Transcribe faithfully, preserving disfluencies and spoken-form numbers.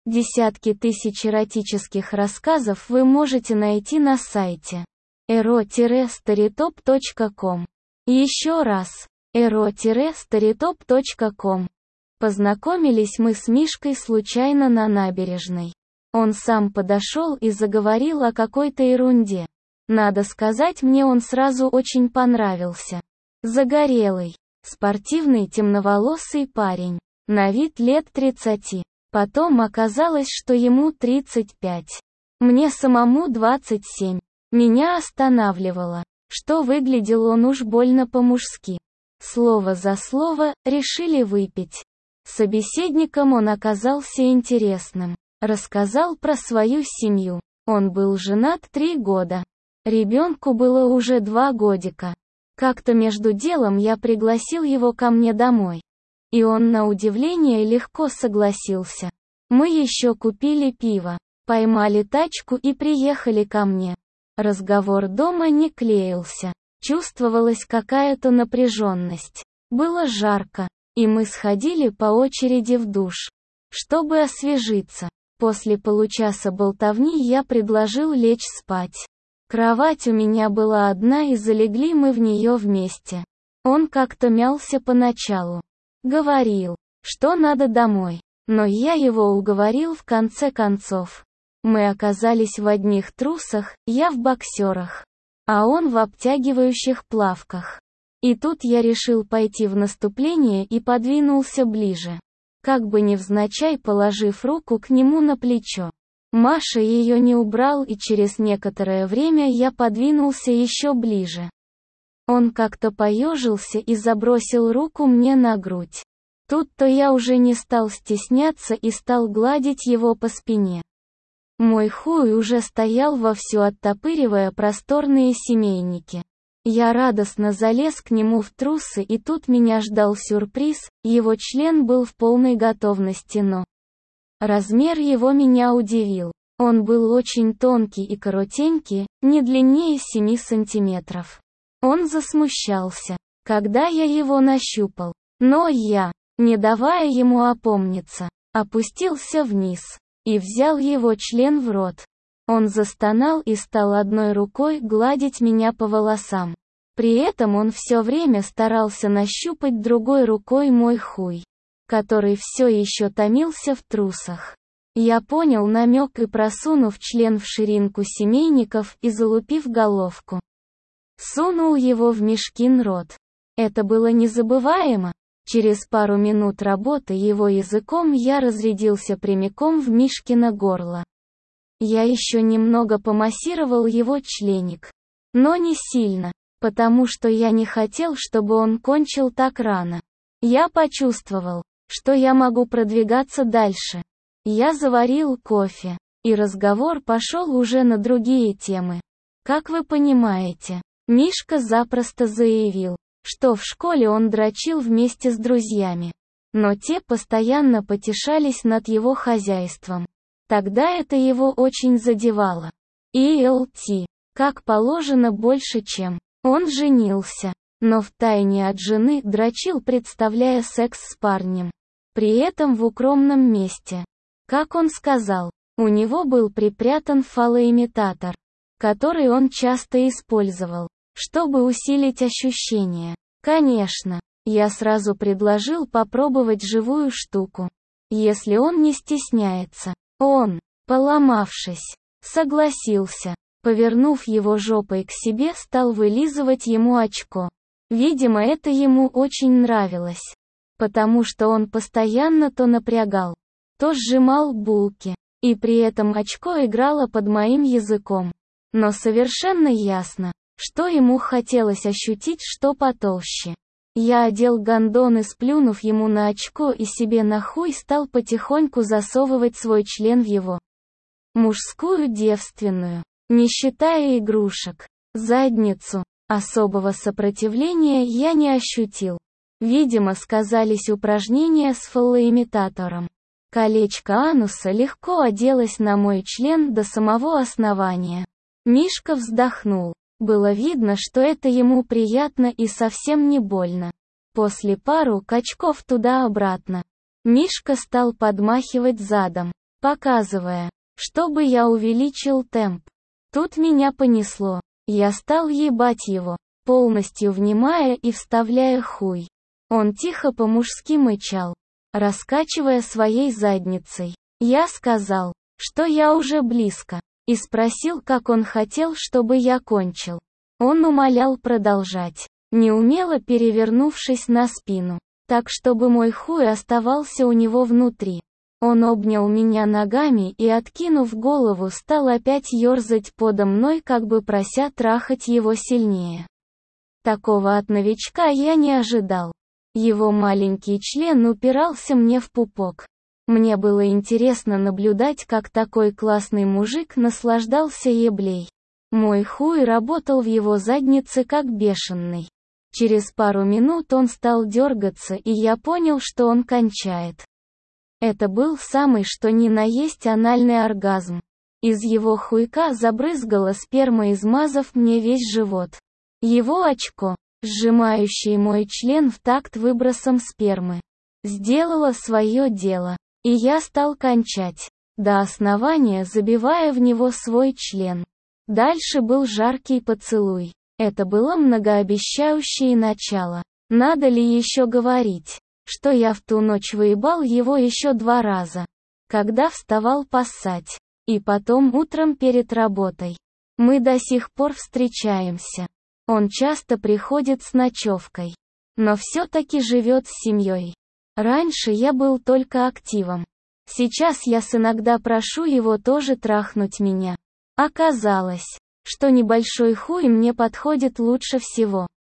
Десятки тысяч эротических рассказов вы можете найти на сайте эро старитоп точка ком. Еще раз, эро старитоп точка ком. Познакомились мы с Мишкой случайно на набережной. Он сам подошел и заговорил о какой-то ерунде. Надо сказать, мне он сразу очень понравился. Загорелый, спортивный темноволосый парень, на вид лет тридцати. Потом оказалось, что ему тридцать пять. Мне самому двадцать семь. Меня останавливало, что выглядел он уж больно по-мужски. Слово за слово, решили выпить. Собеседником он оказался интересным. Рассказал про свою семью. Он был женат три года. Ребенку было уже два годика. Как-то между делом я пригласил его ко мне домой. И он на удивление легко согласился. Мы еще купили пиво, поймали тачку и приехали ко мне. Разговор дома не клеился. Чувствовалась какая-то напряженность. Было жарко, и мы сходили по очереди в душ, чтобы освежиться. После получаса болтовни я предложил лечь спать. Кровать у меня была одна, и залегли мы в нее вместе. Он как-то мялся поначалу. Говорил, что надо домой. Но я его уговорил в конце концов. Мы оказались в одних трусах, я в боксерах, а он в обтягивающих плавках. И тут я решил пойти в наступление и подвинулся ближе, как бы невзначай положив руку к нему на плечо. Маша ее не убрал, и через некоторое время я подвинулся еще ближе. Он как-то поежился и забросил руку мне на грудь. Тут-то я уже не стал стесняться и стал гладить его по спине. Мой хуй уже стоял вовсю, оттопыривая просторные семейники. Я радостно залез к нему в трусы, и тут меня ждал сюрприз, его член был в полной готовности, но размер его меня удивил. Он был очень тонкий и коротенький, не длиннее семи сантиметров. Он засмущался, когда я его нащупал. Но я, не давая ему опомниться, опустился вниз и взял его член в рот. Он застонал и стал одной рукой гладить меня по волосам. При этом он все время старался нащупать другой рукой мой хуй, который все еще томился в трусах. Я понял намек и, просунув член в ширинку семейников и залупив головку, сунул его в Мишкин рот. Это было незабываемо. Через пару минут работы его языком я разрядился прямиком в Мишкино горло. Я еще немного помассировал его членик. Но не сильно, потому что я не хотел, чтобы он кончил так рано. Я почувствовал, что я могу продвигаться дальше. Я заварил кофе, и разговор пошел уже на другие темы. Как вы понимаете, Мишка запросто заявил, что в школе он дрочил вместе с друзьями. Но те постоянно потешались над его хозяйством. Тогда это его очень задевало. И ЛТ, как положено, больше чем. Он женился, но втайне от жены дрочил, представляя секс с парнем. При этом в укромном месте. Как он сказал, у него был припрятан фалоимитатор, который он часто использовал, чтобы усилить ощущения. Конечно, я сразу предложил попробовать живую штуку. Если он не стесняется. Он, поломавшись, согласился. Повернув его жопой к себе, стал вылизывать ему очко. Видимо, это ему очень нравилось. Потому что он постоянно то напрягал, то сжимал булки. И при этом очко играло под моим языком. Но совершенно ясно, что ему хотелось ощутить что потолще. Я одел гондон и, сплюнув ему на очко и себе на хуй, стал потихоньку засовывать свой член в его мужскую девственную, не считая игрушек, задницу. Особого сопротивления я не ощутил. Видимо, сказались упражнения с фалоимитатором. Колечко ануса легко оделось на мой член до самого основания. Мишка вздохнул. Было видно, что это ему приятно и совсем не больно. После пару качков туда-обратно, Мишка стал подмахивать задом. показывая, чтобы я увеличил темп. Тут меня понесло. Я стал ебать его, полностью внимая и вставляя хуй. Он тихо по-мужски мычал, раскачивая своей задницей. Я сказал, что я уже близко, и спросил, как он хотел, чтобы я кончил. Он умолял продолжать, неумело перевернувшись на спину, так чтобы мой хуй оставался у него внутри. Он обнял меня ногами и, откинув голову, стал опять ерзать подо мной, как бы прося трахать его сильнее. Такого от новичка я не ожидал. Его маленький член упирался мне в пупок. Мне было интересно наблюдать, как такой классный мужик наслаждался еблей. Мой хуй работал в его заднице как бешеный. Через пару минут он стал дергаться, и я понял, что он кончает. Это был самый что ни на есть анальный оргазм. Из его хуйка забрызгала сперма, измазав мне весь живот. Его очко, сжимающее мой член в такт выбросом спермы, сделало свое дело, и я стал кончать до основания, забивая в него свой член. Дальше был жаркий поцелуй. Это было многообещающее начало. Надо ли еще говорить, что я в ту ночь выебал его еще два раза, когда вставал поссать, и потом утром перед работой. Мы до сих пор встречаемся. Он часто приходит с ночевкой, но все-таки живет с семьей. Раньше я был только активом. Сейчас я с иногда прошу его тоже трахнуть меня. Оказалось, что небольшой хуй мне подходит лучше всего.